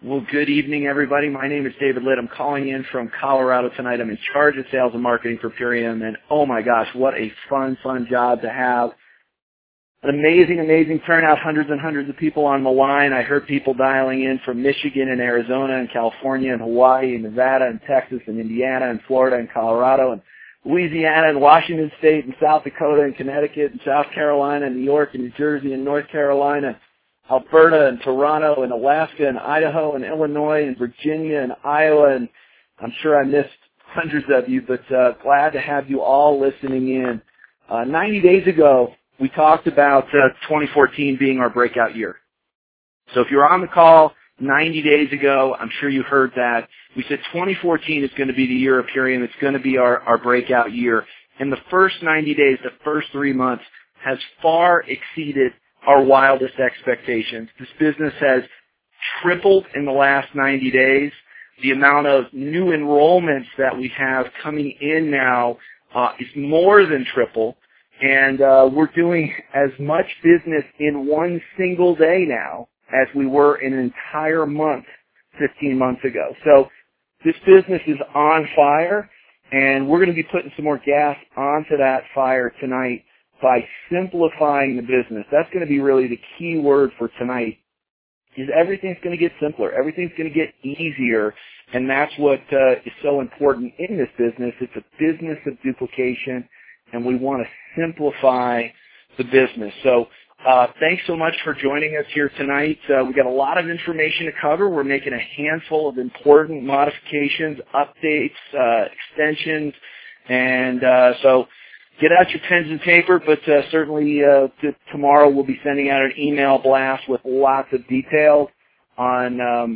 Well, good evening, everybody. My name is David Litt. I'm calling in from Colorado tonight. I'm in charge of sales and marketing for Purium, and oh my gosh, what a fun job to have. An amazing turnout, hundreds and hundreds of people on the line. I heard people dialing in from Michigan and Arizona and California and Hawaii and Nevada and Texas and Indiana and Florida and Colorado and Louisiana and Washington State and South Dakota and Connecticut and South Carolina and New York and New Jersey and North Carolina, Alberta and Toronto and Alaska and Idaho and Illinois and Virginia and Iowa, and I'm sure I missed hundreds of you, but glad to have you all listening in. 90 days ago, we talked about 2014 being our breakout year. So if you were on the call 90 days ago, I'm sure you heard that. We said 2014 is going to be the year of Purium. It's going to be our breakout year. And the first 90 days, the first 3 months, has far exceeded our wildest expectations. This business has tripled in the last 90 days. The amount of new enrollments that we have coming in now is more than triple. And we're doing as much business in one single day now as we were in an entire month 15 months ago. So this business is on fire, and we're going to be putting some more gas onto that fire tonight by simplifying the business. That's going to be really the key word for tonight, is everything's going to get simpler. Everything's going to get easier, and that's what is so important in this business. It's a business of duplication, and we want to simplify the business. So thanks so much for joining us here tonight. We've got a lot of information to cover. We're making a handful of important modifications, updates, extensions, and so get out your pens and paper, but certainly tomorrow we'll be sending out an email blast with lots of details on,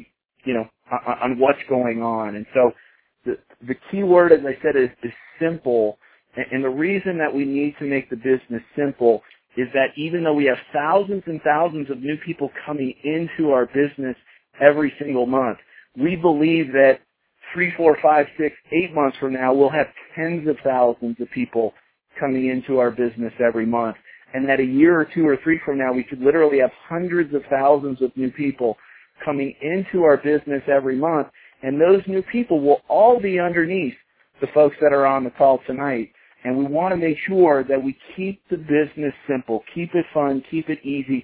on what's going on. And so the key word, as I said, is simple. And the reason that we need to make the business simple is that even though we have thousands and thousands of new people coming into our business every single month, we believe that 3, 4, 5, 6, 8 months from now, we'll have tens of thousands of people coming into our business every month. And that a year or 2 or 3 from now, we could literally have hundreds of thousands of new people coming into our business every month. And those new people will all be underneath the folks that are on the call tonight. And we want to make sure that we keep the business simple, keep it fun, keep it easy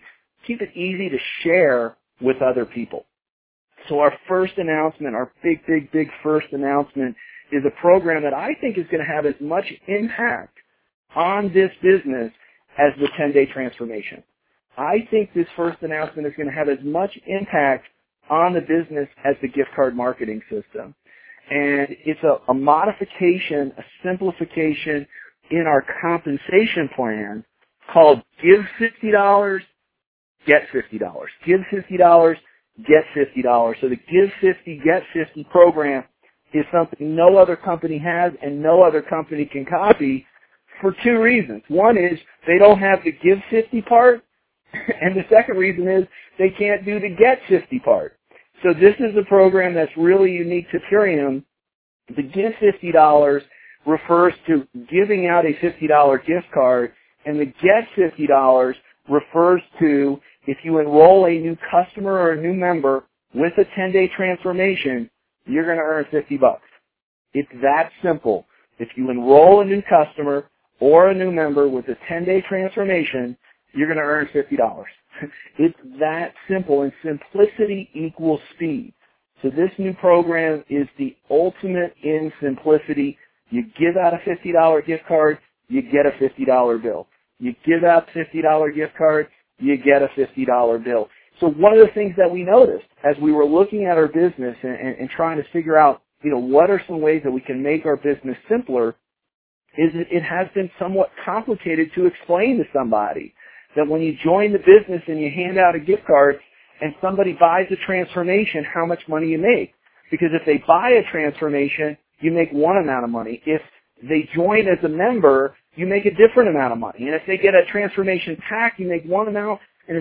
to share with other people. So our first announcement, our big first announcement, is a program that I think is going to have as much impact on this business as the 10-day transformation. I think this first announcement is going to have as much impact on the business as the gift card marketing system. And it's a modification, a simplification in our compensation plan called Give $50, Get $50. Give $50, Get $50. So the Give 50, Get 50 program is something no other company has and no other company can copy for 2 reasons. One is they don't have the Give 50 part, and the second reason is they can't do the Get 50 part. So this is a program that's really unique to Purium. The Give $50 refers to giving out a $50 gift card, and the Get $50 refers to if you enroll a new customer or a new member with a 10-day transformation, you're going to earn $50. It's that simple. If you enroll a new customer or a new member with a 10-day transformation, you're going to earn $50. It's that simple, and simplicity equals speed. So this new program is the ultimate in simplicity. You give out a $50 gift card, you get a $50 bill. You give out a $50 gift card, you get a $50 bill. So one of the things that we noticed as we were looking at our business and trying to figure out, what are some ways that we can make our business simpler, is it has been somewhat complicated to explain to somebody that when you join the business and you hand out a gift card and somebody buys a transformation, how much money you make. Because if they buy a transformation, you make one amount of money. If they join as a member, you make a different amount of money. And if they get a transformation pack, you make one amount. And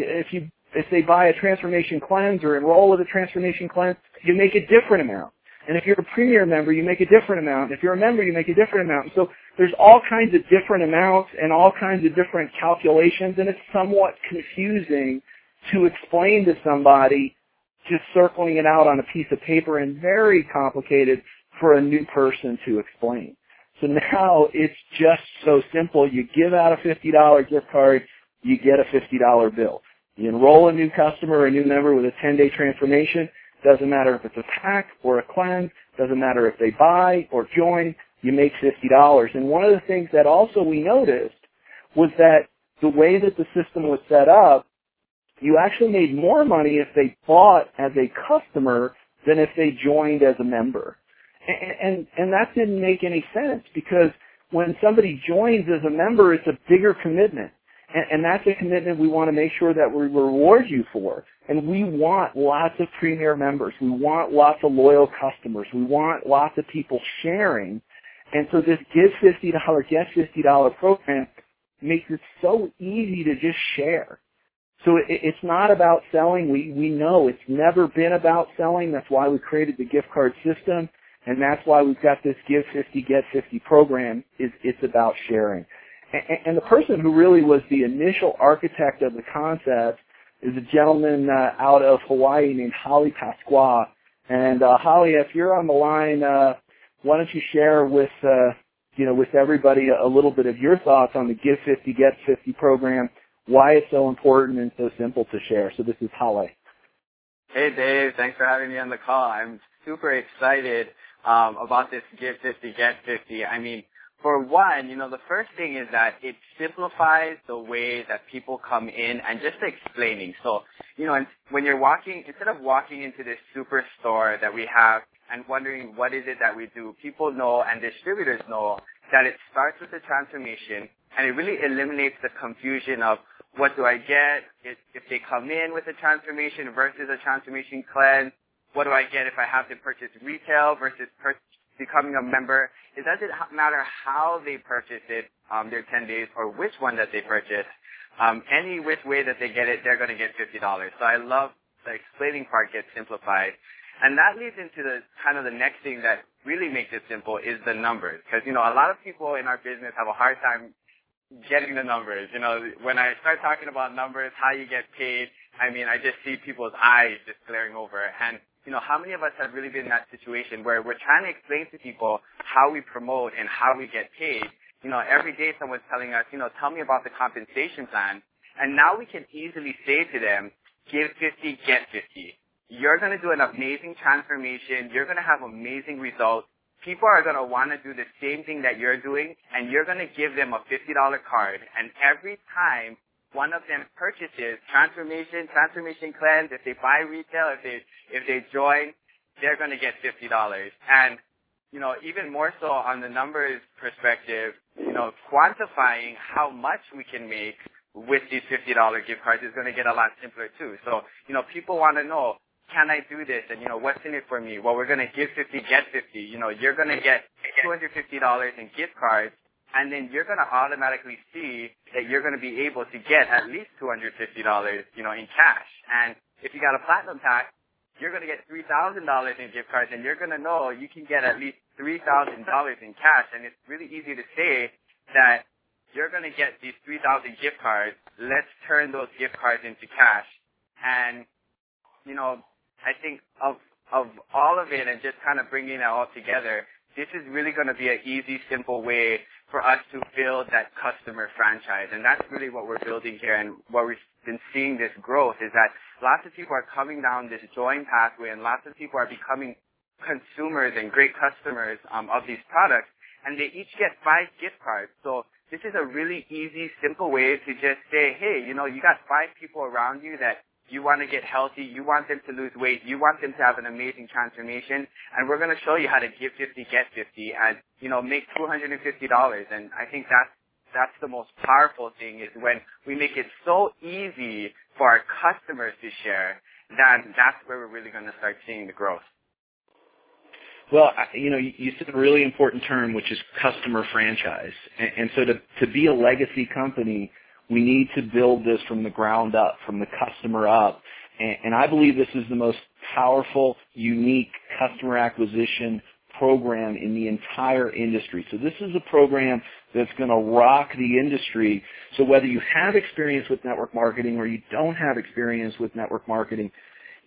if they buy a transformation cleanse or enroll with a transformation cleanse, you make a different amount. And if you're a premier member, you make a different amount. If you're a member, you make a different amount. So there's all kinds of different amounts and all kinds of different calculations, and it's somewhat confusing to explain to somebody just circling it out on a piece of paper and very complicated for a new person to explain. So now it's just so simple. You give out a $50 gift card, you get a $50 bill. You enroll a new customer or a new member with a 10-day transformation. Doesn't matter if it's a pack or a cleanse. Doesn't matter if they buy or join. You make $50. And one of the things that also we noticed was that the way that the system was set up, you actually made more money if they bought as a customer than if they joined as a member. And that didn't make any sense, because when somebody joins as a member, it's a bigger commitment. And that's a commitment we want to make sure that we reward you for. And we want lots of premier members. We want lots of loyal customers. We want lots of people sharing. And so this Give $50, Get $50 program makes it so easy to just share. So it's not about selling. We know it's never been about selling. That's why we created the gift card system. And that's why we've got this Give 50, Get 50 program. It's about sharing. And the person who really was the initial architect of the concept is a gentleman out of Hawaii named Holly Pasqua. And Holly, if you're on the line, why don't you share with with everybody a little bit of your thoughts on the Give 50, Get 50 program, why it's so important and so simple to share. So this is Holly. Hey, Dave. Thanks for having me on the call. I'm super excited about this Give 50, Get 50. I mean, for one, the first thing is that it simplifies the way that people come in and just explaining. So, when you're instead of walking into this super store that we have and wondering what is it that we do, people know and distributors know that it starts with the transformation, and it really eliminates the confusion of what do I get if they come in with a transformation versus a transformation cleanse. What do I get if I have to purchase retail versus becoming a member? It doesn't matter how they purchase it, their 10 days, or which one that they purchase. Any which way that they get it, they're going to get $50. So I love the explaining part gets simplified. And that leads into the next thing that really makes it simple is the numbers. Because, a lot of people in our business have a hard time getting the numbers. When I start talking about numbers, how you get paid, I just see people's eyes just glaring over. And how many of us have really been in that situation where we're trying to explain to people how we promote and how we get paid? Every day someone's telling us, tell me about the compensation plan. And now we can easily say to them, Give 50, Get 50. You're going to do an amazing transformation. You're going to have amazing results. People are going to want to do the same thing that you're doing, and you're going to give them a $50 card. And every time one of them purchases transformation cleanse, if they buy retail, if they join, they're going to get $50. And, even more so on the numbers perspective, quantifying how much we can make with these $50 gift cards is going to get a lot simpler too. So, people want to know, can I do this? And, what's in it for me? Well, we're going to give 50, get 50. You're going to get $250 in gift cards, and then you're going to automatically see that you're going to be able to get at least $250, in cash. And if you got a platinum pack, you're going to get $3,000 in gift cards, and you're going to know you can get at least $3,000 in cash. And it's really easy to say that you're going to get these 3,000 gift cards. Let's turn those gift cards into cash. And, I think of all of it and just kind of bringing it all together, this is really going to be an easy, simple way for us to build that customer franchise. And that's really what we're building here, and what we've been seeing this growth is that lots of people are coming down this join pathway, and lots of people are becoming consumers and great customers of these products, and they each get 5 gift cards. So this is a really easy, simple way to just say, hey, you got 5 people around you that you want to get healthy, you want them to lose weight, you want them to have an amazing transformation, and we're going to show you how to give 50, get 50, and, make $250. And I think that's the most powerful thing, is when we make it so easy for our customers to share, then that's where we're really going to start seeing the growth. Well, you said a really important term, which is customer franchise. And so to be a legacy company, we need to build this from the ground up, from the customer up. And I believe this is the most powerful, unique customer acquisition program in the entire industry. So this is a program that's going to rock the industry. So whether you have experience with network marketing or you don't have experience with network marketing,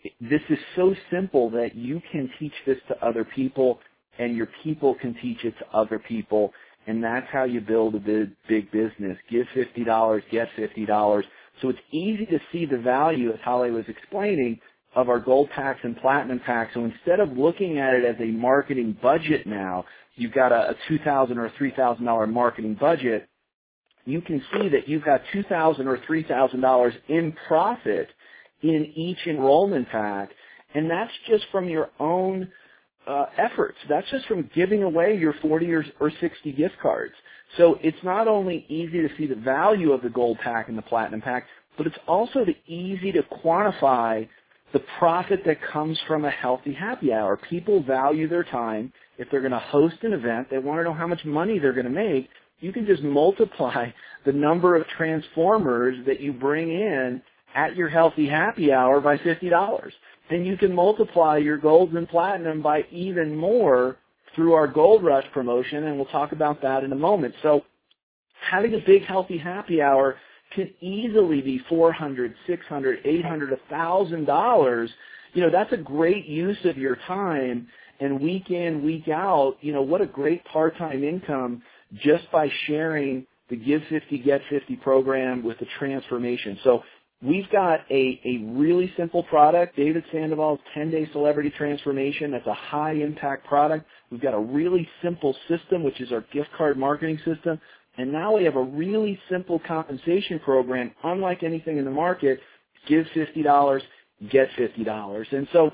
this is so simple that you can teach this to other people, and your people can teach it to other people, and that's how you build a big business. Give $50, get $50. So it's easy to see the value, as Holly was explaining, of our gold packs and platinum packs. So instead of looking at it as a marketing budget now, you've got a $2,000 or $3,000 marketing budget, you can see that you've got $2,000 or $3,000 in profit in each enrollment pack, and that's just from your own efforts. That's just from giving away your 40 or 60 gift cards. So it's not only easy to see the value of the gold pack and the platinum pack, but it's also easy to quantify the profit that comes from a healthy happy hour. People value their time. If they're going to host an event, they want to know how much money they're going to make. You can just multiply the number of transformers that you bring in at your healthy happy hour by $50. And you can multiply your golds and platinum by even more through our Gold Rush promotion, and we'll talk about that in a moment. So having a big healthy happy hour can easily be $400, $600, $800, $1,000. That's a great use of your time, and week in, week out, what a great part-time income just by sharing the Give 50, Get 50 program with the transformation. So we've got a really simple product, David Sandoval's 10-Day Celebrity Transformation. That's a high-impact product. We've got a really simple system, which is our gift card marketing system. And now we have a really simple compensation program, unlike anything in the market. Give $50, get $50. And so,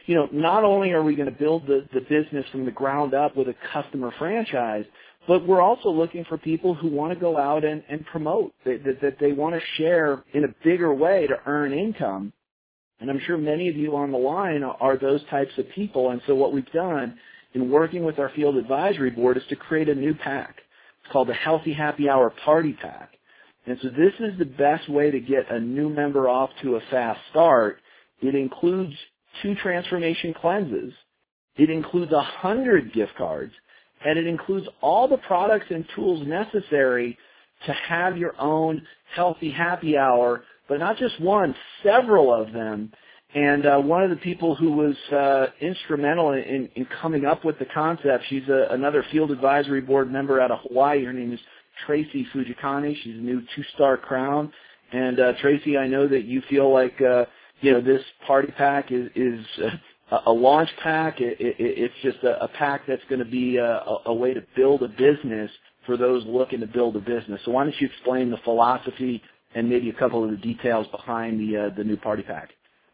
not only are we going to build the business from the ground up with a customer franchise, but we're also looking for people who want to go out and promote, that they want to share in a bigger way to earn income. And I'm sure many of you on the line are those types of people. And so what we've done in working with our field advisory board is to create a new pack. It's called the Healthy Happy Hour Party Pack. And so this is the best way to get a new member off to a fast start. It includes 2 transformation cleanses. It includes 100 gift cards. And it includes all the products and tools necessary to have your own healthy happy hour, but not just one, several of them. And one of the people who was instrumental in coming up with the concept, she's another field advisory board member out of Hawaii. Her name is Tracy Fujikani. She's a new 2-star crown. And Tracy, I know that you feel like this party pack is a launch pack. It's just a pack that's going to be a way to build a business for those looking to build a business. So why don't you explain the philosophy and maybe a couple of the details behind the new party pack?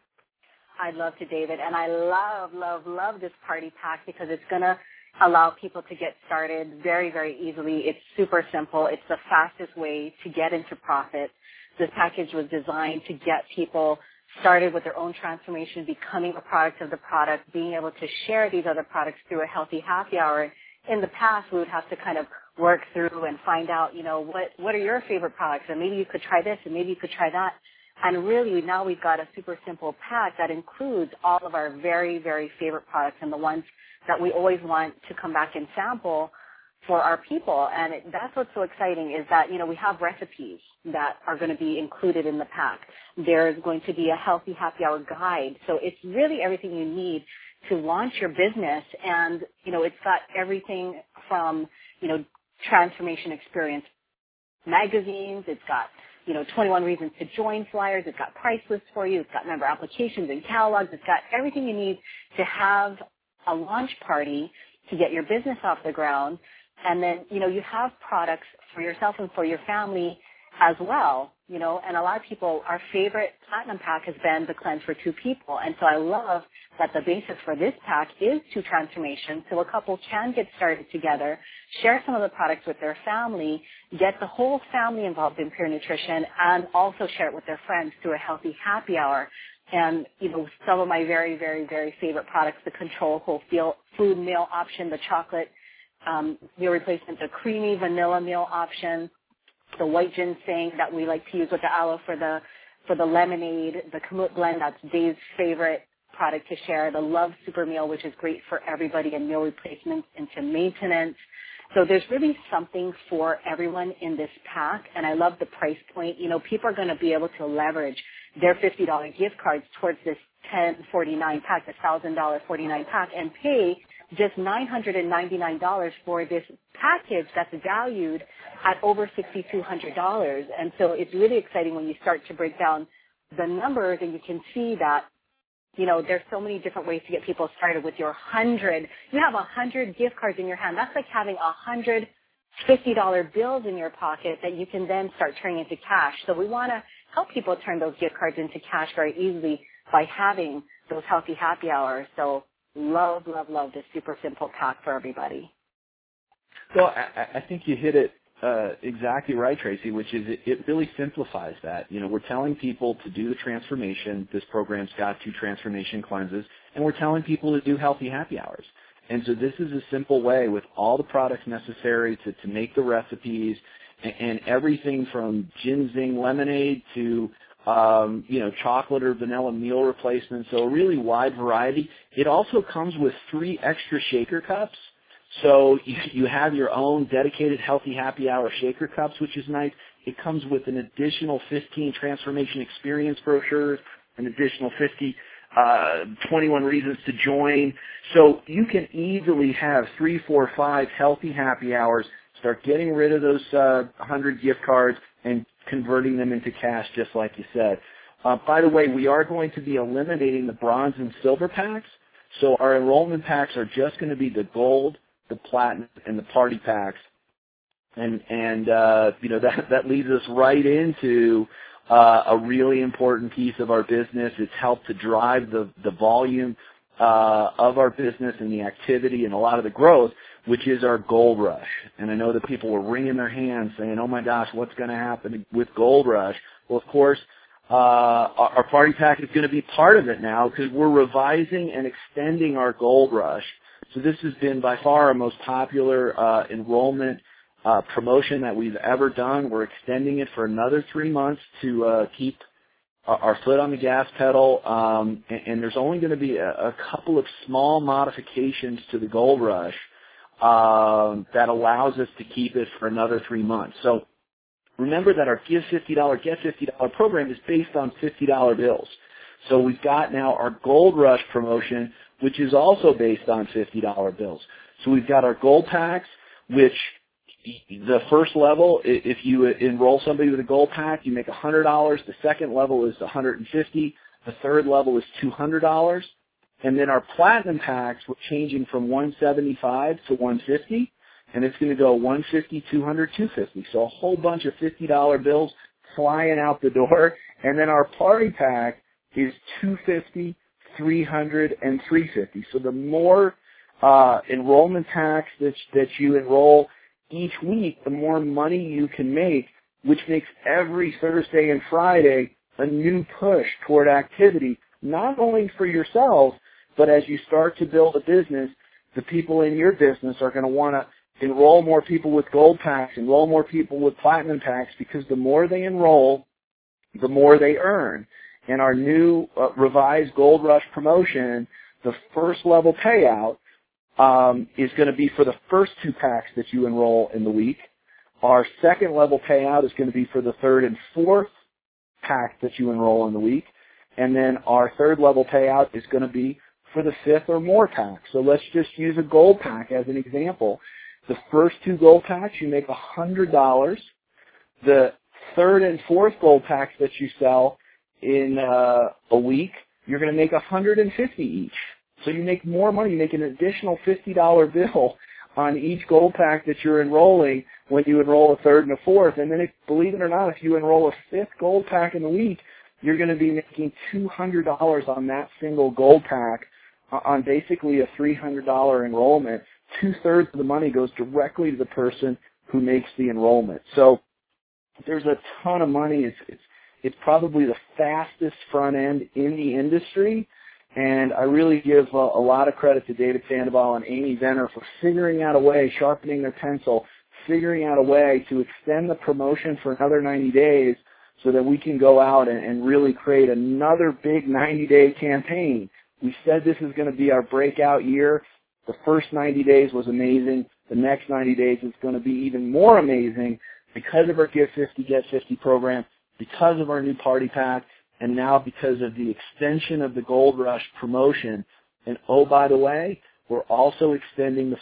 I'd love to, David. And I love this party pack because it's going to allow people to get started very, very easily. It's super simple. It's the fastest way to get into profit. This package was designed to get people started with their own transformation, becoming a product of the product, being able to share these other products through a healthy happy hour. In the past, we would have to kind of work through and find out, what are your favorite products? And maybe you could try this and maybe you could try that. And really, now we've got a super simple pack that includes all of our very, very favorite products and the ones that we always want to come back and sample for our people. And that's what's so exciting is that, we have recipes that are going to be included in the pack. There's going to be a healthy happy hour guide. So it's really everything you need to launch your business. And, it's got everything from, transformation experience magazines. It's got 21 reasons to join flyers. It's got price lists for you. It's got member applications and catalogs. It's got everything you need to have a launch party to get your business off the ground. And then, you have products for yourself and for your family as well, and a lot of people, our favorite platinum pack has been the cleanse for 2 people. And so I love that the basis for this pack is 2 transformations. So a couple can get started together, share some of the products with their family, get the whole family involved in Pure Nutrition, and also share it with their friends through a healthy happy hour. And, some of my very, very, very favorite products, the Control Whole Food Meal option, the chocolate meal replacement, the creamy vanilla meal option, the white ginseng that we like to use with the aloe for the lemonade, the Kamut blend, that's Dave's favorite product to share, the Love Super Meal, which is great for everybody, and meal replacements into maintenance. So there's really something for everyone in this pack, and I love the price point. People are going to be able to leverage their $50 gift cards towards this $10.49 pack, the $1,000.49 pack, and pay just $999 for this package that's valued at over $6,200. And so it's really exciting when you start to break down the numbers and you can see that, you know, there's so many different ways to get people started with your 100. You have 100 gift cards in your hand. That's like having 100 $50 bills in your pocket that you can then start turning into cash. So we want to help people turn those gift cards into cash very easily by having those healthy happy hours. So love this super simple pack for everybody. Well, I think you hit it exactly right, Tracy, which is it really simplifies that. You know, we're telling people to do the transformation. This program's got 2 transformation cleanses, and we're telling people to do healthy happy hours. And so this is a simple way with all the products necessary to make the recipes and everything from ginseng lemonade to chocolate or vanilla meal replacements, so a really wide variety. It also comes with 3 extra shaker cups. So you have your own dedicated healthy happy hour shaker cups, which is nice. It comes with an additional 15 transformation experience brochures, an additional 50 21 reasons to join. So you can easily have 3, 4, 5 healthy happy hours, start getting rid of those 100 gift cards and converting them into cash, just like you said. By the way, we are going to be eliminating the bronze and silver packs. So our enrollment packs are just going to be the gold, the platinum, and the party packs. And that leads us right into a really important piece of our business. It's helped to drive the volume of our business and the activity and a lot of the growth, which is our Gold Rush. And I know that people were wringing their hands saying, oh my gosh, what's going to happen with Gold Rush? Well, of course, our party pack is going to be part of it now because we're revising and extending our Gold Rush. So this has been by far our most popular enrollment promotion that we've ever done. We're extending it for another 3 months to keep our foot on the gas pedal, and there's only going to be a couple of small modifications to the Gold Rush that allows us to keep it for another 3 months. So remember that our Give $50, Get $50 program is based on $50 bills. So we've got now our Gold Rush promotion, which is also based on $50 bills. So we've got our Gold Packs, which the first level, if you enroll somebody with a Gold Pack, you make $100. The second level is $150. The third level is $200. And then our Platinum Packs, we're changing from $175 to $150. And it's going to go $150, $200, $250. So a whole bunch of $50 bills flying out the door. And then our Party Pack is $250, $300, and $350. So the more enrollment packs that you enroll each week, the more money you can make, which makes every Thursday and Friday a new push toward activity, not only for yourself, but as you start to build a business, the people in your business are going to want to enroll more people with Gold Packs, enroll more people with Platinum Packs, because the more they enroll, the more they earn. And our new revised Gold Rush promotion, the first level payout, is going to be for the first 2 packs that you enroll in the week. Our second level payout is going to be for the third and fourth pack that you enroll in the week. And then our third level payout is going to be for the 5th or more pack. So let's just use a Gold Pack as an example. The first 2 Gold Packs, you make $100. The third and fourth Gold Packs that you sell in a week, you're going to make $150 each. So you make more money. You make an additional $50 bill on each Gold Pack that you're enrolling when you enroll a third and a fourth. And then, believe it or not, if you enroll a 5th Gold Pack in the week, you're going to be making $200 on that single Gold Pack on basically a $300 enrollment. 2/3 of the money goes directly to the person who makes the enrollment. So there's a ton of money. It's probably the fastest front end in the industry. And I really give a lot of credit to David Sandoval and Amy Venner for figuring out a way, sharpening their pencil, figuring out a way to extend the promotion for another 90 days so that we can go out and really create another big 90-day campaign. We said this is going to be our breakout year. The first 90 days was amazing. The next 90 days is going to be even more amazing because of our Give 50, Get 50 program, because of our new Party Pack, and now because of the extension of the Gold Rush promotion, and oh, by the way, we're also extending the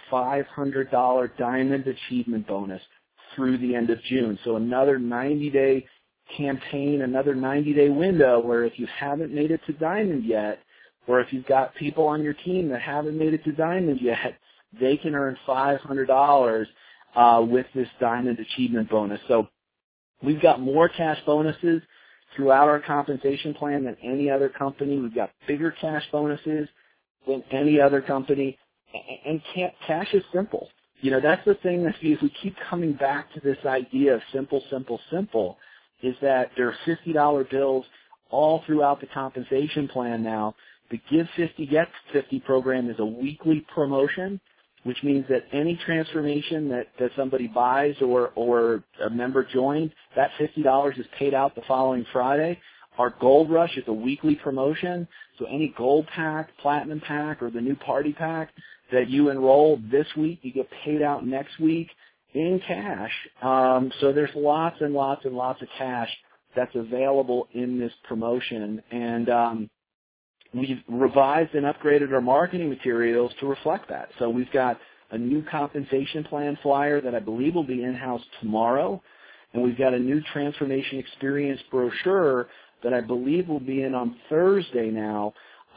$500 Diamond Achievement Bonus through the end of June. So another 90-day campaign, another 90-day window where if you haven't made it to Diamond yet, or if you've got people on your team that haven't made it to Diamond yet, they can earn $500 with this Diamond Achievement Bonus. So we've got more cash bonuses throughout our compensation plan than any other company. We've got bigger cash bonuses than any other company. And cash is simple. You know, that's the thing that if we keep coming back to this idea of simple, simple, simple, is that there are $50 bills all throughout the compensation plan now. The Give 50, Get 50 program is a weekly promotion, which means that any transformation that somebody buys or a member joins, that $50 is paid out the following Friday. Our Gold Rush is a weekly promotion, so any Gold Pack, Platinum Pack, or the new Party Pack that you enroll this week, you get paid out next week in cash. So there's lots and lots and lots of cash that's available in this promotion. And we've revised and upgraded our marketing materials to reflect that. So we've got a new compensation plan flyer that I believe will be in-house tomorrow, and we've got a new transformation experience brochure that I believe will be in on Thursday now.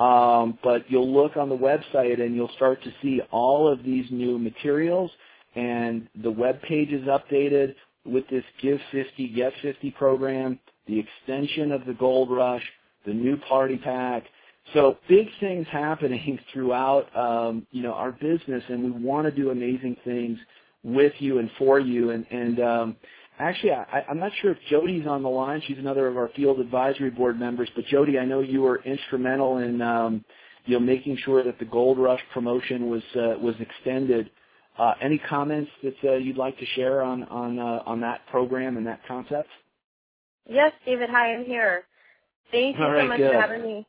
But you'll look on the website and you'll start to see all of these new materials, and the web page is updated with this Give 50, Get 50 program, the extension of the Gold Rush, the new Party Pack. So big things happening throughout, our business, and we want to do amazing things with you and for you. And actually, I'm not sure if Jody's on the line. She's another of our field advisory board members. But Jody, I know you were instrumental in, making sure that the Gold Rush promotion was extended. Any comments that you'd like to share on that program and that concept? Yes, David. Hi, I'm here. Thank you so much for having me.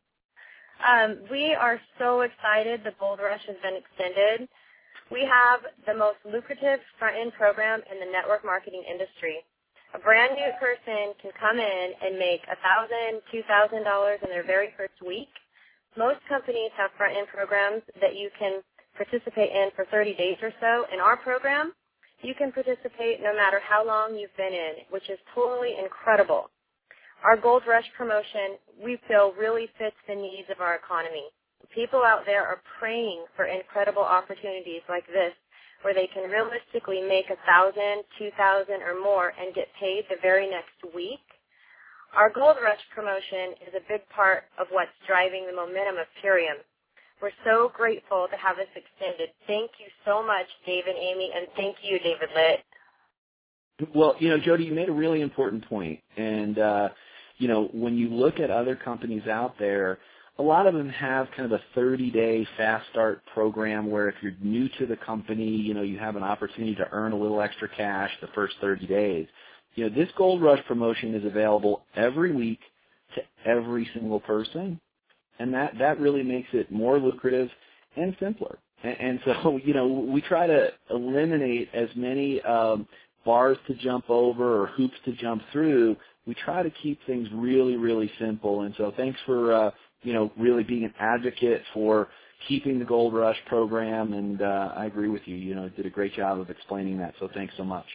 We are so excited the Gold Rush has been extended. We have the most lucrative front-end program in the network marketing industry. A brand new person can come in and make $1,000, $2,000 in their very first week. Most companies have front-end programs that you can participate in for 30 days or so. In our program, you can participate no matter how long you've been in, which is totally incredible. Our Gold Rush promotion, we feel, really fits the needs of our economy. People out there are praying for incredible opportunities like this, where they can realistically make $1,000, $2,000 or more and get paid the very next week. Our Gold Rush promotion is a big part of what's driving the momentum of Purium. We're so grateful to have this extended. Thank you so much, Dave and Amy, and thank you, David Litt. Well, Jody, you made a really important point. And, when you look at other companies out there, a lot of them have kind of a 30-day fast start program where if you're new to the company, you have an opportunity to earn a little extra cash the first 30 days. This Gold Rush promotion is available every week to every single person, and that really makes it more lucrative and simpler. And so, we try to eliminate as many bars to jump over or hoops to jump through. We try to keep things really, really simple. And so thanks for, really being an advocate for keeping the Gold Rush program. And I agree with you. Did a great job of explaining that. So thanks so much.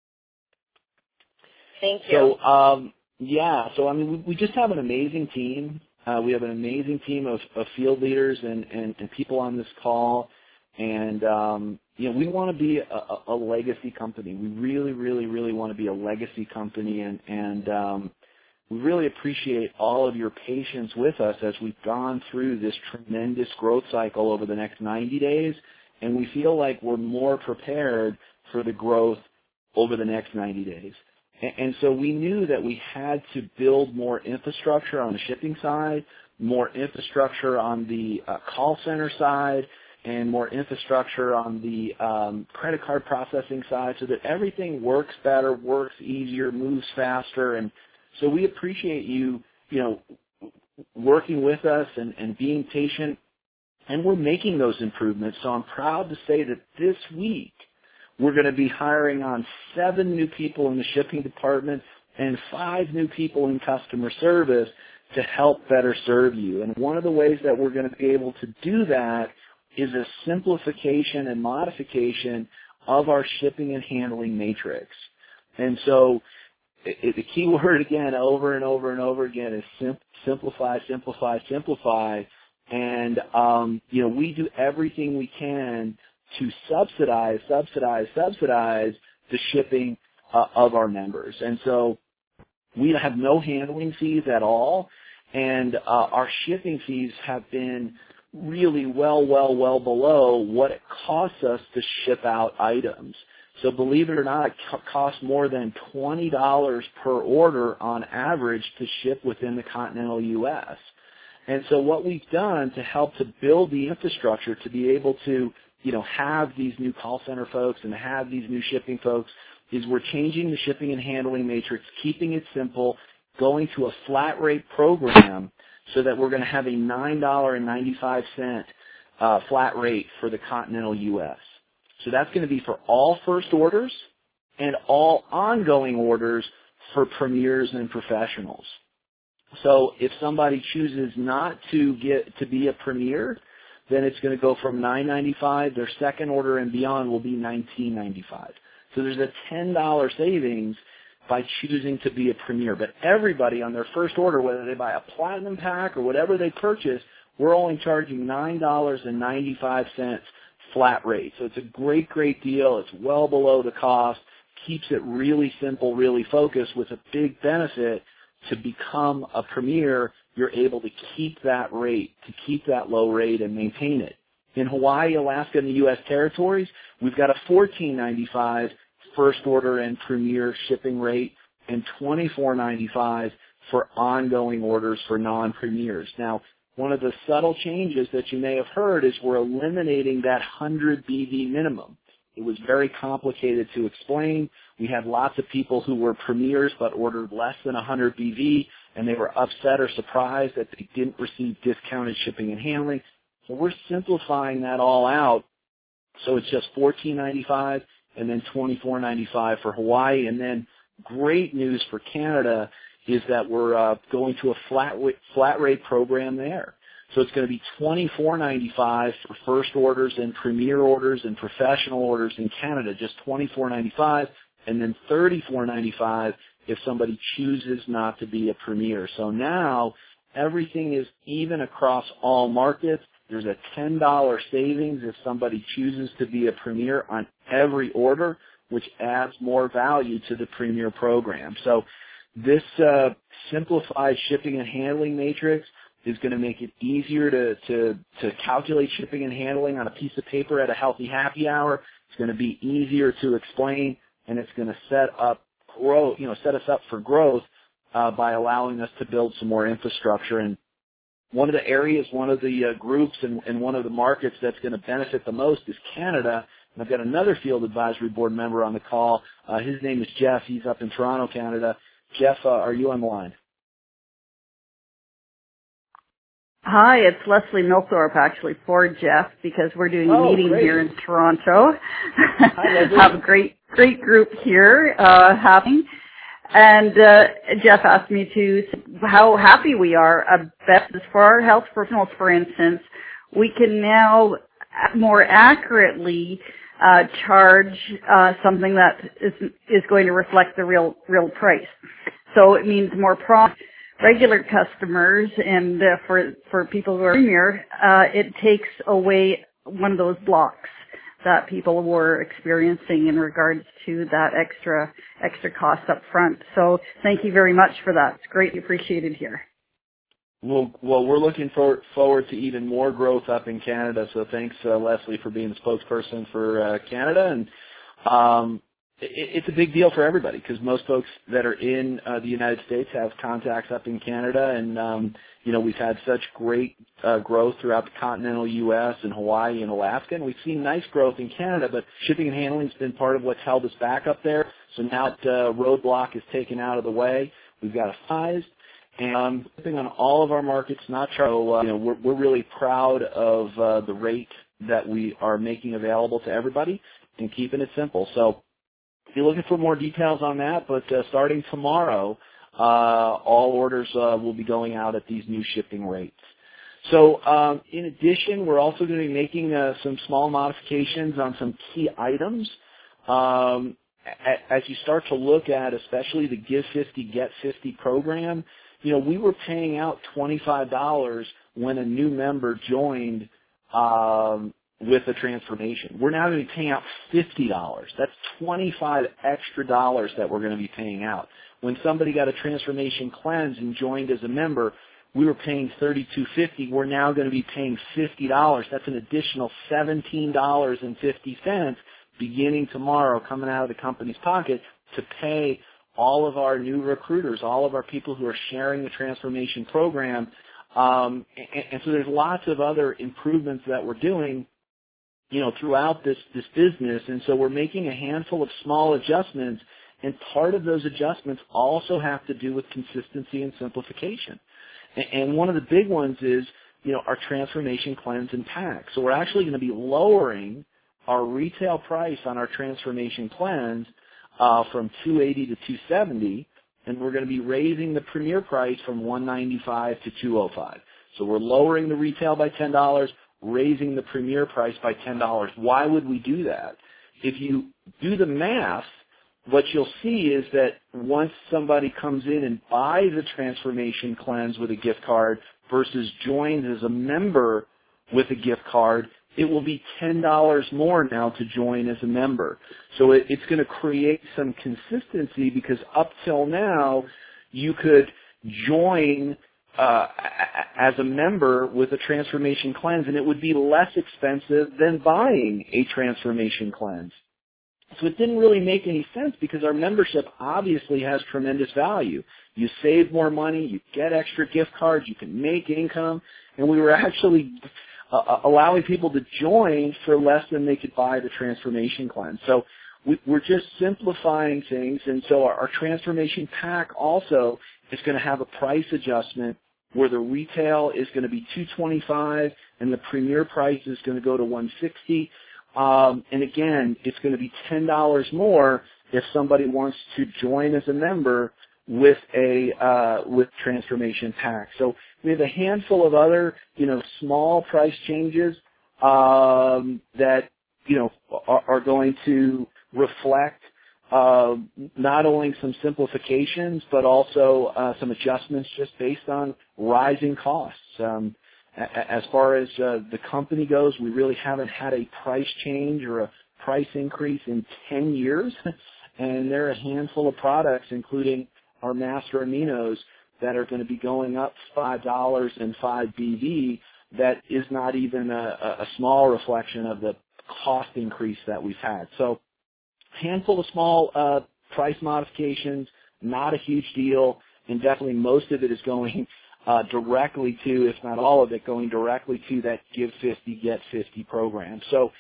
Thank you. So, we just have an amazing team. We have an amazing team of field leaders and people on this call. And, we want to be a legacy company. We really, really, really want to be a legacy company. And we really appreciate all of your patience with us as we've gone through this tremendous growth cycle over the next 90 days. And we feel like we're more prepared for the growth over the next 90 days. And so we knew that we had to build more infrastructure on the shipping side, more infrastructure on the call center side, and more infrastructure on the credit card processing side so that everything works better, works easier, moves faster. And so we appreciate you, working with us and being patient. And we're making those improvements. So I'm proud to say that this week we're going to be hiring on 7 new people in the shipping department and 5 new people in customer service to help better serve you. And one of the ways that we're going to be able to do that is a simplification and modification of our shipping and handling matrix. And so the key word again over and over and over again is simplify, simplify, simplify. And, we do everything we can to subsidize the shipping of our members. And so we have no handling fees at all, and our shipping fees have been really well below what it costs us to ship out items. So believe it or not, it costs more than $20 per order on average to ship within the continental U.S. And so what we've done to help to build the infrastructure to be able to, have these new call center folks and have these new shipping folks is we're changing the shipping and handling matrix, keeping it simple, going to a flat rate program so that we're going to have a $9.95 flat rate for the continental U.S. So that's going to be for all first orders and all ongoing orders for premiers and professionals. So if somebody chooses not to be a premier, then it's going to go from $9.95. Their second order and beyond will be $19.95. So there's a $10 savings by choosing to be a premier. But everybody on their first order, whether they buy a platinum pack or whatever they purchase, we're only charging $9.95 flat rate. So it's a great deal. It's well below the cost, keeps it really simple, really focused, with a big benefit. To become a premier, you're able to keep that rate, to keep that low rate and maintain it. In Hawaii, Alaska, and the U.S. territories, we've got a $14.95 first order and premier shipping rate and $24.95 for ongoing orders for non-premiers. Now, one of the subtle changes that you may have heard is we're eliminating that 100 BV minimum. It was very complicated to explain. We had lots of people who were premiers but ordered less than 100 BV, and they were upset or surprised that they didn't receive discounted shipping and handling. So we're simplifying that all out. So it's just $14.95 and then $24.95 for Hawaii. And then great news for Canada is that we're going to a flat rate program there. So it's going to be $24.95 for first orders and premier orders and professional orders in Canada, just $24.95, and then $34.95 if somebody chooses not to be a premier. So now everything is even across all markets. There's a $10 savings if somebody chooses to be a premier on every order, which adds more value to the premier program. So this simplified shipping and handling matrix is going to make it easier to calculate shipping and handling on a piece of paper at a healthy happy hour. It's going to be easier to explain, and it's going to set us up for growth by allowing us to build some more infrastructure. And one of the areas, one of the groups, and one of the markets that's going to benefit the most is Canada. And I've got another field advisory board member on the call. His name is Jeff. He's up in Toronto, Canada. Jeff, are you on the line? Hi, it's Leslie Milthorpe, actually, for Jeff, because we're doing a meeting here in Toronto. Hi, Leslie. Have a great group here happening. And Jeff asked me to how happy we are about this. For our health professionals, for instance, we can now more accurately charge something that is going to reflect the real price. So it means more prompt. Regular customers and for people who are premier, it takes away one of those blocks that people were experiencing in regards to that extra cost up front. So thank you very much for that. It's greatly appreciated here. Well, we're looking forward to even more growth up in Canada. So thanks, Leslie, for being the spokesperson for Canada. And it's a big deal for everybody because most folks that are in the United States have contacts up in Canada, and we've had such great growth throughout the continental U.S. and Hawaii and Alaska, and we've seen nice growth in Canada, but shipping and handling has been part of what's held us back up there. So now that roadblock is taken out of the way, we've got a size, and shipping on all of our markets, not charged. We're really proud of the rate that we are making available to everybody and keeping it simple. So if you're looking for more details on that, but starting tomorrow, all orders will be going out at these new shipping rates. So in addition, we're also going to be making some small modifications on some key items. As you start to look at especially the Give 50, Get 50 program, we were paying out $25 when a new member joined with a transformation. We're now going to be paying out $50. That's $25 extra that we're going to be paying out. When somebody got a transformation cleanse and joined as a member, we were paying $32.50. We're now going to be paying $50. That's an additional $17.50 beginning tomorrow coming out of the company's pocket to pay all of our new recruiters, all of our people who are sharing the transformation program. And so there's lots of other improvements that we're doing, throughout this business. And so we're making a handful of small adjustments, and part of those adjustments also have to do with consistency and simplification. And one of the big ones is, our transformation cleanse and pack. So we're actually going to be lowering our retail price on our transformation cleanse from $280 to $270, and we're going to be raising the premier price from $195 to $205. So we're lowering the retail by $10, raising the premier price by $10. Why would we do that? If you do the math, what you'll see is that once somebody comes in and buys a transformation cleanse with a gift card versus joins as a member with a gift card, it will be $10 more now to join as a member. So it's going to create some consistency, because up till now you could join as a member with a transformation cleanse, and it would be less expensive than buying a transformation cleanse. So it didn't really make any sense, because our membership obviously has tremendous value. You save more money, you get extra gift cards, you can make income, and we were actually allowing people to join for less than they could buy the transformation cleanse. So we're just simplifying things, and so our transformation pack also is going to have a price adjustment where the retail is going to be $225 and the premier price is going to go to $160. And again, it's going to be $10 more if somebody wants to join as a member with with transformation pack. So we have a handful of other, small price changes that, are going to reflect not only some simplifications, but also some adjustments just based on rising costs. As far as the company goes, we really haven't had a price change or a price increase in 10 years, and there are a handful of products, including our Master Aminos, that are going to be going up $5 and 5 BV. That is not even a small reflection of the cost increase that we've had. So handful of small price modifications, not a huge deal, and definitely most of it is going directly to, if not all of it, going directly to that Give 50, Get 50 program. So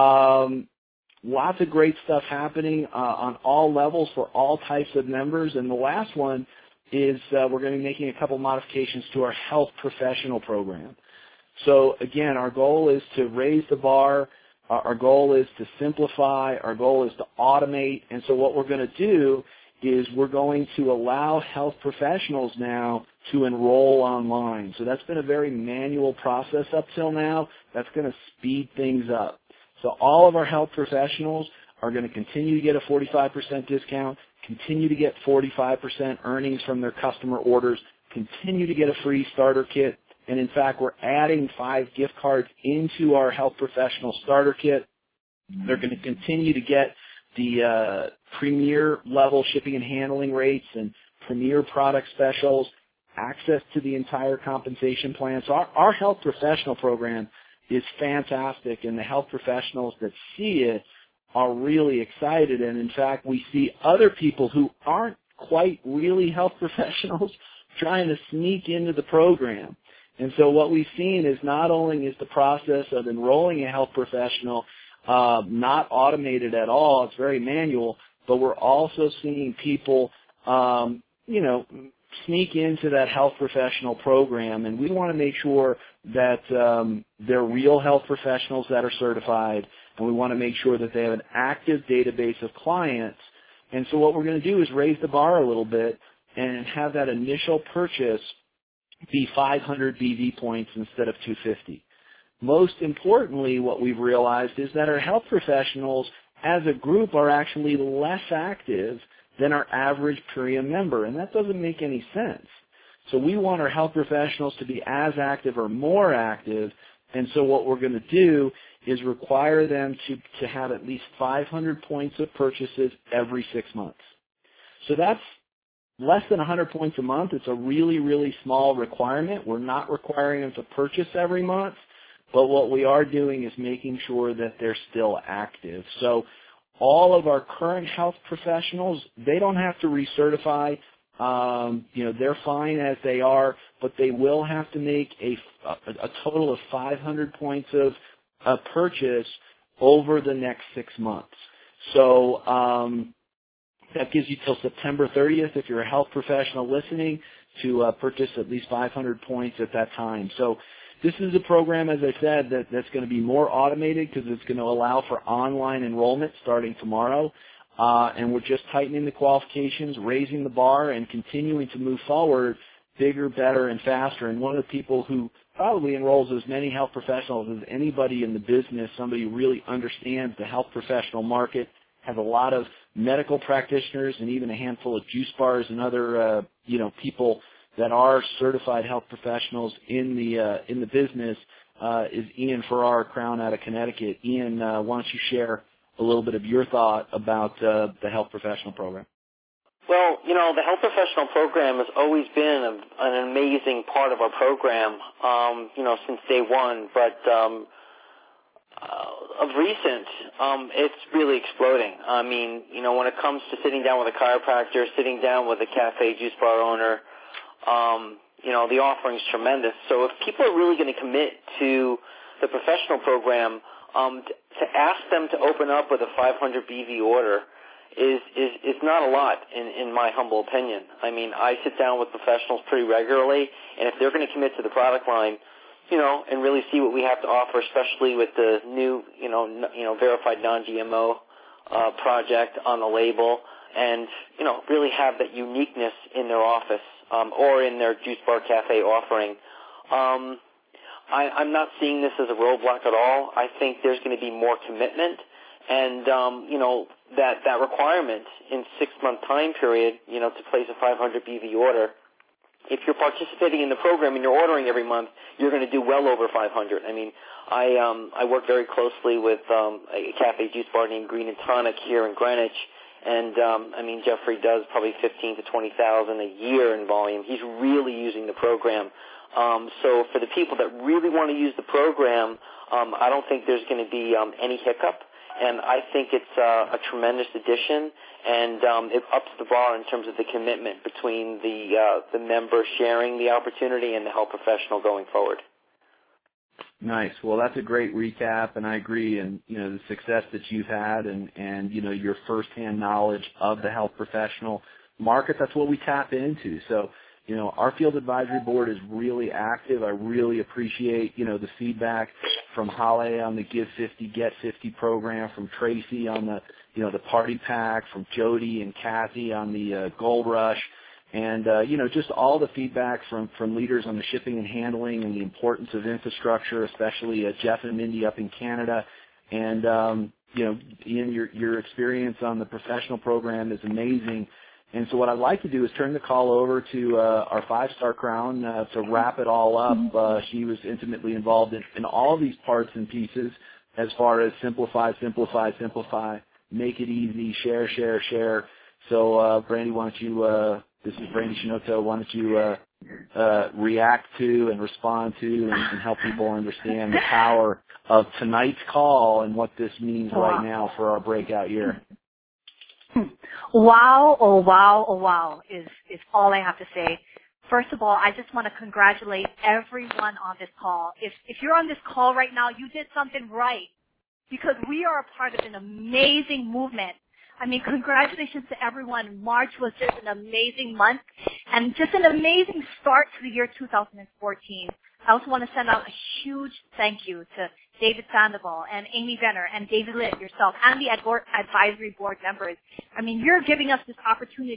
lots of great stuff happening on all levels for all types of members. And the last one is we're going to be making a couple modifications to our health professional program. So again, our goal is to raise the bar. Our goal is to simplify. Our goal is to automate. And so what we're going to do is we're going to allow health professionals now to enroll online. So that's been a very manual process up till now. That's going to speed things up. So all of our health professionals are going to continue to get a 45% discount, continue to get 45% earnings from their customer orders, continue to get a free starter kit. And in fact, we're adding 5 gift cards into our health professional starter kit. They're going to continue to get the premier level shipping and handling rates and premier product specials, access to the entire compensation plan. So our health professional program is fantastic, and the health professionals that see it are really excited. And in fact, we see other people who aren't quite really health professionals trying to sneak into the program. And so what we've seen is not only is the process of enrolling a health professional not automated at all, it's very manual, but we're also seeing people, sneak into that health professional program. And we want to make sure that they're real health professionals that are certified, and we want to make sure that they have an active database of clients. And so what we're going to do is raise the bar a little bit and have that initial purchase be 500 BV points instead of 250. Most importantly, what we've realized is that our health professionals as a group are actually less active than our average Purium member, and that doesn't make any sense. So we want our health professionals to be as active or more active, and so what we're going to do is require them to have at least 500 points of purchases every 6 months. So that's less than 100 points a month. It's a really, really small requirement. We're not requiring them to purchase every month, but what we are doing is making sure that they're still active. So all of our current health professionals, they don't have to recertify. They're fine as they are, but they will have to make a total of 500 points of purchase over the next 6 months. So that gives you till September 30th if you're a health professional listening to purchase at least 500 points at that time. So this is a program, as I said, that's going to be more automated because it's going to allow for online enrollment starting tomorrow. And we're just tightening the qualifications, raising the bar, and continuing to move forward bigger, better, and faster. And one of the people who probably enrolls as many health professionals as anybody in the business, somebody who really understands the health professional market, has a lot of medical practitioners and even a handful of juice bars and other, people that are certified health professionals in the business, is Ian Farrar, Crown out of Connecticut. Ian, why don't you share a little bit of your thought about the health professional program? Well, the health professional program has always been an amazing part of our program, since day one. But of recent, it's really exploding. I mean, when it comes to sitting down with a chiropractor, sitting down with a cafe juice bar owner, the offering's tremendous. So if people are really going to commit to the professional program, to ask them to open up with a 500 BV order is not a lot in my humble opinion. I mean, I sit down with professionals pretty regularly, and if they're going to commit to the product line, and really see what we have to offer, especially with the new, verified non-GMO project on the label, and really have that uniqueness in their office or in their juice bar cafe offering. I'm not seeing this as a roadblock at all. I think there's going to be more commitment, and that requirement in 6-month time period, to place a 500 BV order. If you're participating in the program and you're ordering every month, you're going to do well over 500. I mean, I work very closely with a cafe juice bar named Green and Tonic here in Greenwich, and Jeffrey does probably 15 to 20,000 a year in volume. He's really using the program. So for the people that really want to use the program, I don't think there's going to be any hiccup, and I think it's a tremendous addition, and it ups the bar in terms of the commitment between the member sharing the opportunity and the health professional going forward. Nice. Well, that's a great recap, and I agree. And the success that you've had, and your firsthand knowledge of the health professional market, that's what we tap into. So, our field advisory board is really active. I really appreciate, the feedback from Holly on the Give 50, Get 50 program, from Tracy on the, the party pack, from Jody and Kathy on the Gold Rush, and, just all the feedback from leaders on the shipping and handling and the importance of infrastructure, especially Jeff and Mindy up in Canada. And, Ian, your experience on the professional program is amazing. And so what I'd like to do is turn the call over to our 5-star Crown to wrap it all up. She was intimately involved in all these parts and pieces as far as simplify, make it easy, share. So, Brandy, why don't you, this is Brandy Shinotto, why don't you react to and respond to and help people understand the power of tonight's call and what this means right now for our breakout year. Wow, oh wow is all I have to say. First of all, I just want to congratulate everyone on this call. If you're on this call right now, you did something right, because we are a part of an amazing movement. I mean, congratulations to everyone. March was just an amazing month and just an amazing start to the year 2014. I also want to send out a huge thank you to David Sandoval and Amy Venner and David Litt, yourself, and the advisory board members. I mean, you're giving us this opportunity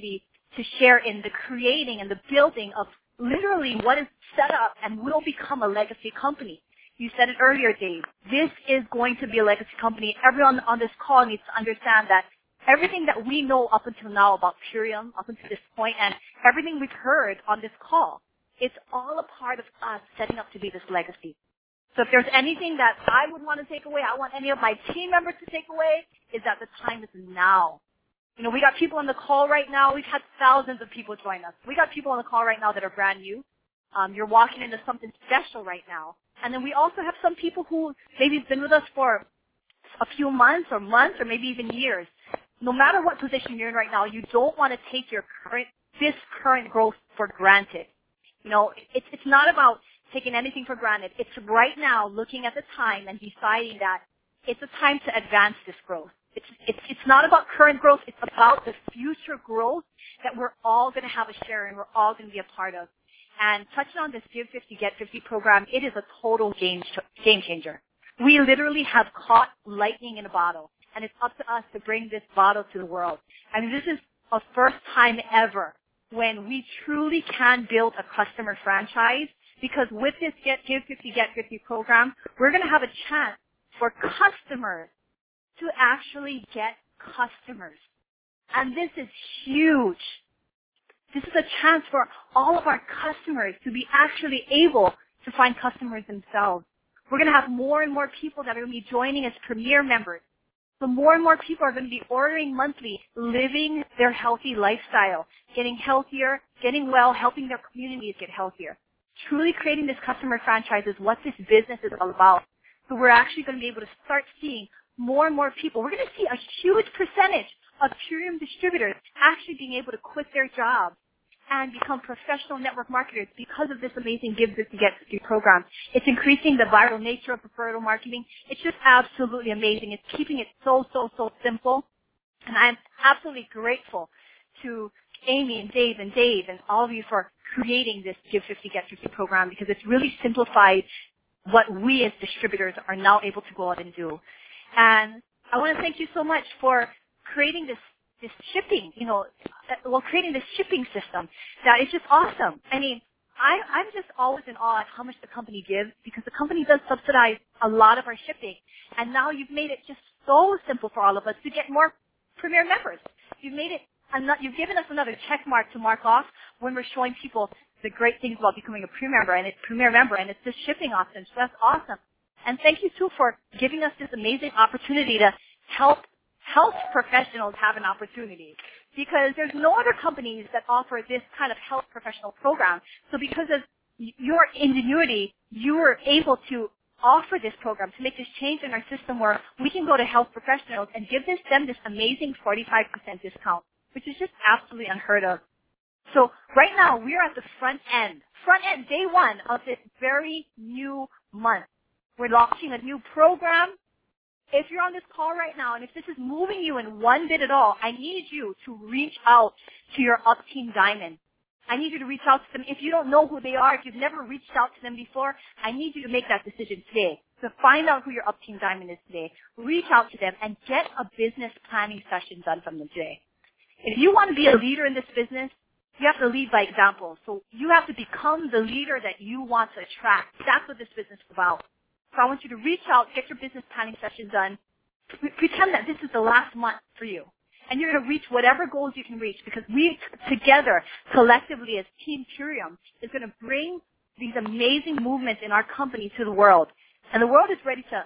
to share in the creating and the building of literally what is set up and will become a legacy company. You said it earlier, Dave. This is going to be a legacy company. Everyone on this call needs to understand that everything that we know up until now about Purium, up until this point, and everything we've heard on this call, it's all a part of us setting up to be this legacy. So if there's anything that I would want to take away, I want any of my team members to take away, is that the time is now. You know, we got people on the call right now. We've had thousands of people join us. We got people on the call right now that are brand new. You're walking into something special right now. And then we also have some people who maybe have been with us for a few months or maybe even years. No matter what position you're in right now, you don't want to take this current growth for granted. You know, it's not about taking anything for granted. It's right now looking at the time and deciding that it's a time to advance this growth. It's not about current growth. It's about the future growth that we're all going to have a share in. We're all going to be a part of. And touching on this Give 50, Get 50 program, it is a total game changer. We literally have caught lightning in a bottle, and it's up to us to bring this bottle to the world. I mean, this is a first time ever when we truly can build a customer franchise, because with this Give 50, Get 50 program, we're going to have a chance for customers to actually get customers. And this is huge. This is a chance for all of our customers to be actually able to find customers themselves. We're going to have more and more people that are going to be joining as Premier members. So more and more people are going to be ordering monthly, living their healthy lifestyle, getting healthier, getting well, helping their communities get healthier. Truly creating this customer franchise is what this business is all about. So we're actually going to be able to start seeing more and more people. We're going to see a huge percentage of Purium distributors actually being able to quit their jobs and become professional network marketers because of this amazing Give 50, Get 50 program. It's increasing the viral nature of referral marketing. It's just absolutely amazing. It's keeping it so simple. And I'm absolutely grateful to Amy and Dave and all of you for creating this Give 50, Get 50 program, because it's really simplified what we as distributors are now able to go out and do. And I want to thank you so much for creating this shipping, creating this shipping system that is just awesome. I mean, I'm just always in awe at how much the company gives, because the company does subsidize a lot of our shipping. And now you've made it just so simple for all of us to get more Premier members. You've given us another check mark to mark off when we're showing people the great things about becoming a Premier member, and it's just shipping options. So that's awesome. And thank you, too, for giving us this amazing opportunity to help health professionals have an opportunity, because there's no other companies that offer this kind of health professional program. So because of your ingenuity, you were able to offer this program to make this change in our system where we can go to health professionals and give them this amazing 45% discount, which is just absolutely unheard of. So right now, we're at the front end, day one of this very new month. We're launching a new program. If you're on this call right now, and if this is moving you in one bit at all, I need you to reach out to your Up Team Diamond. I need you to reach out to them. If you don't know who they are, if you've never reached out to them before, I need you to make that decision today. So find out who your Up Team Diamond is today. Reach out to them and get a business planning session done from them today. If you want to be a leader in this business, you have to lead by example. So you have to become the leader that you want to attract. That's what this business is about. So I want you to reach out, get your business planning session done. Pretend that this is the last month for you. And you're going to reach whatever goals you can reach, because we together, collectively as Team Purium, is going to bring these amazing movements in our company to the world. And the world is ready to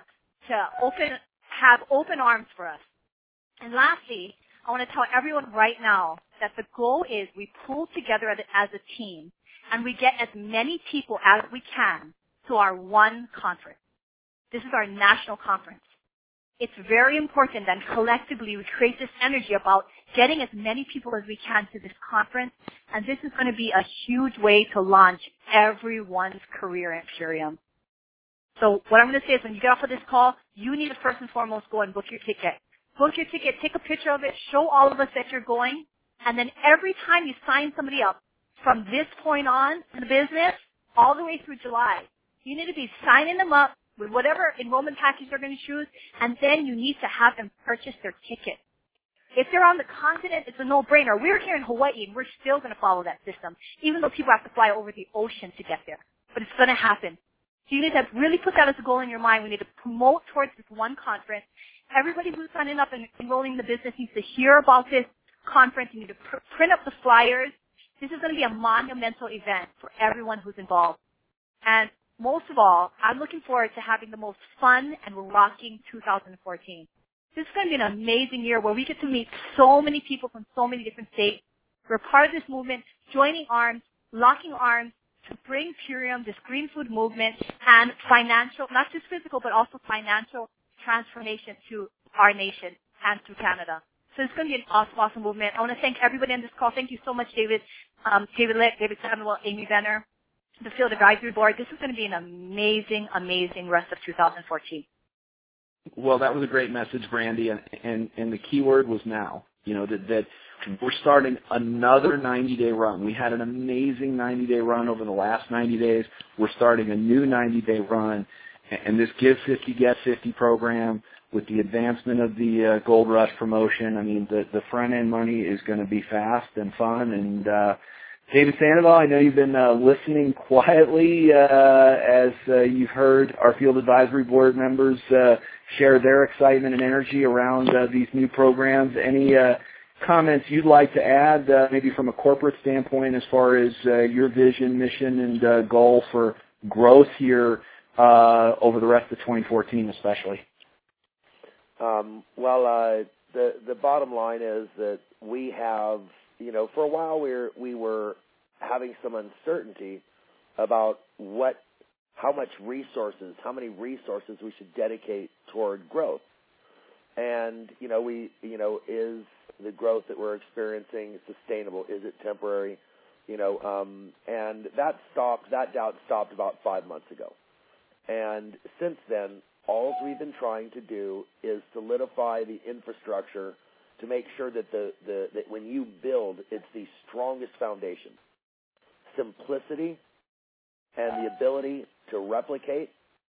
have open arms for us. And lastly, I want to tell everyone right now that the goal is we pull together as a team and we get as many people as we can to our one conference. This is our national conference. It's very important that collectively we create this energy about getting as many people as we can to this conference, and this is going to be a huge way to launch everyone's career at Purium. So what I'm going to say is, when you get off of this call, you need to first and foremost go and book your ticket. Book your ticket, take a picture of it, show all of us that you're going, and then every time you sign somebody up from this point on in the business all the way through July, you need to be signing them up with whatever enrollment package they're going to choose, and then you need to have them purchase their ticket. If they're on the continent, it's a no-brainer. We're here in Hawaii, and we're still going to follow that system, even though people have to fly over the ocean to get there. But it's going to happen. So you need to really put that as a goal in your mind. We need to promote towards this one conference. Everybody who's signing up and enrolling in the business needs to hear about this conference. You need to print up the flyers. This is going to be a monumental event for everyone who's involved. And most of all, I'm looking forward to having the most fun and rocking 2014. This is going to be an amazing year where we get to meet so many people from so many different states. We're part of this movement, joining arms, locking arms to bring Purium, this green food movement, and financial, not just physical, but also financial transformation to our nation and to Canada. So it's going to be an awesome, awesome movement. I want to thank everybody on this call. Thank you so much, David, David Litt, David Samuel, Amy Venner, the Field Advisory Board. This is going to be an amazing, amazing rest of 2014. Well, that was a great message, Brandy, and the key word was now. You know, that we're starting another 90-day run. We had an amazing 90-day run over the last 90 days. We're starting a new 90-day run, and this Give 50, Get 50 program with the advancement of the Gold Rush promotion, I mean, the front-end money is going to be fast and fun. And David Sandoval, I know you've been listening quietly as you've heard our Field Advisory Board members share their excitement and energy around these new programs. Any comments you'd like to add, maybe from a corporate standpoint, as far as your vision, mission, and goal for growth here over the rest of 2014 especially? The bottom line is that we have, you know, for a while we were having some uncertainty about how many resources we should dedicate toward growth. And, is the growth that we're experiencing sustainable? Is it temporary? And that doubt stopped about 5 months ago. And since then, all we've been trying to do is solidify the infrastructure to make sure that that when you build, it's the strongest foundation. Simplicity and the ability to replicate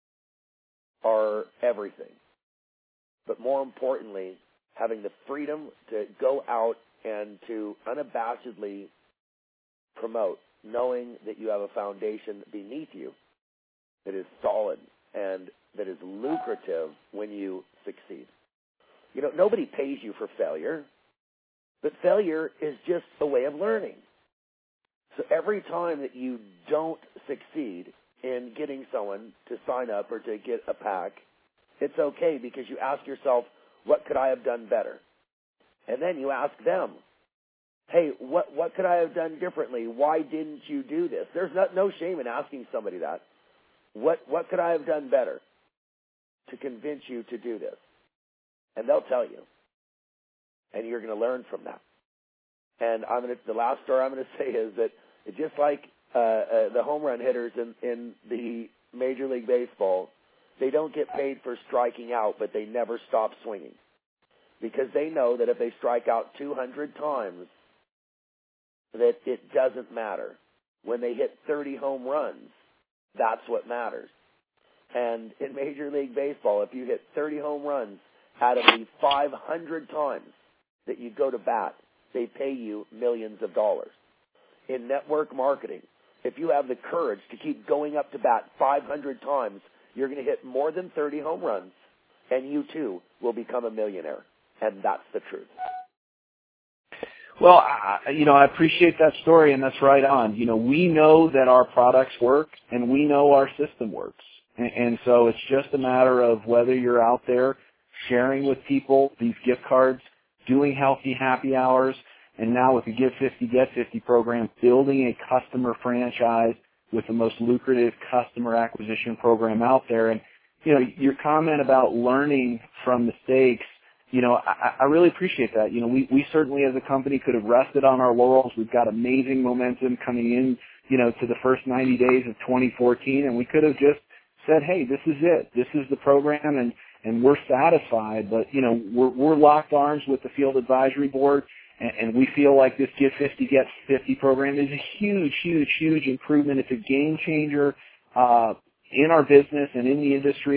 are everything. But more importantly, having the freedom to go out and to unabashedly promote, knowing that you have a foundation beneath you that is solid and that is lucrative when you succeed. Nobody pays you for failure, but failure is just a way of learning. So every time that you don't succeed in getting someone to sign up or to get a pack, it's okay, because you ask yourself, what could I have done better? And then you ask them, hey, what could I have done differently? Why didn't you do this? There's no shame in asking somebody that. What could I have done better to convince you to do this? And they'll tell you. And you're going to learn from that. And the last story I'm going to say is that just like the home run hitters in the Major League Baseball, they don't get paid for striking out, but they never stop swinging. Because they know that if they strike out 200 times, that it doesn't matter. When they hit 30 home runs, that's what matters. And in Major League Baseball, if you hit 30 home runs out of the 500 times that you go to bat, they pay you millions of dollars. In network marketing, if you have the courage to keep going up to bat 500 times, you're going to hit more than 30 home runs, and you too will become a millionaire. And that's the truth. Well, I appreciate that story, and that's right on. We know that our products work, and we know our system works. And so it's just a matter of whether you're out there sharing with people these gift cards, doing healthy happy hours, and now with the Give 50, Get 50 program, building a customer franchise with the most lucrative customer acquisition program out there. And, your comment about learning from mistakes, I really appreciate that. We certainly as a company could have rested on our laurels. We've got amazing momentum coming in, to the first 90 days of 2014, and we could have just said, hey, this is it. This is the program, and we're satisfied. But, we're locked arms with the Field Advisory Board, and we feel like this Give 50, Get 50 program is a huge, huge, huge improvement. It's a game changer in our business and in the industry.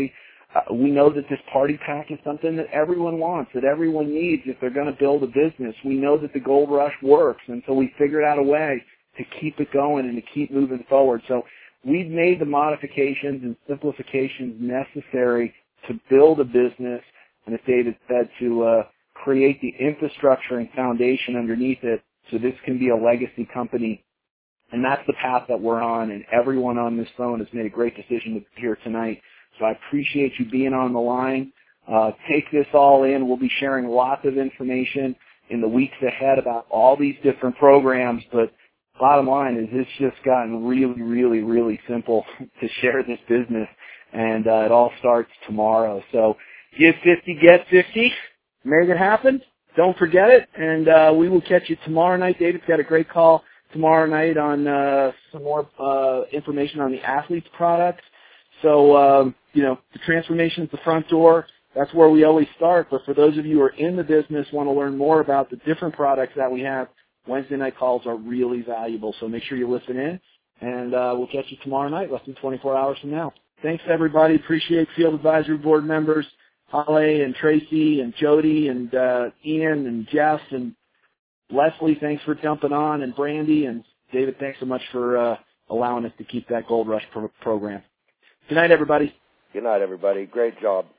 We know that this party pack is something that everyone wants, that everyone needs if they're going to build a business. We know that the Gold Rush works, and so we figured out a way to keep it going and to keep moving forward. So we've made the modifications and simplifications necessary to build a business, and as David said, to create the infrastructure and foundation underneath it so this can be a legacy company. And that's the path that we're on, and everyone on this phone has made a great decision to be here tonight. So I appreciate you being on the line. Take this all in. We'll be sharing lots of information in the weeks ahead about all these different programs, but bottom line is it's just gotten really, really, really simple to share this business, and it all starts tomorrow. So give 50, get 50. Make it happen. Don't forget it, and we will catch you tomorrow night. David's got a great call tomorrow night on some more information on the athletes products. So, the transformation is the front door. That's where we always start. But for those of you who are in the business, want to learn more about the different products that we have, Wednesday night calls are really valuable. So make sure you listen in, and we'll catch you tomorrow night, less than 24 hours from now. Thanks, everybody. Appreciate Field Advisory Board members, Holly and Tracy and Jody and Ian and Jeff and Leslie. Thanks for jumping on, and Brandy and David. Thanks so much for allowing us to keep that Gold Rush program. Good night, everybody. Good night, everybody. Great job.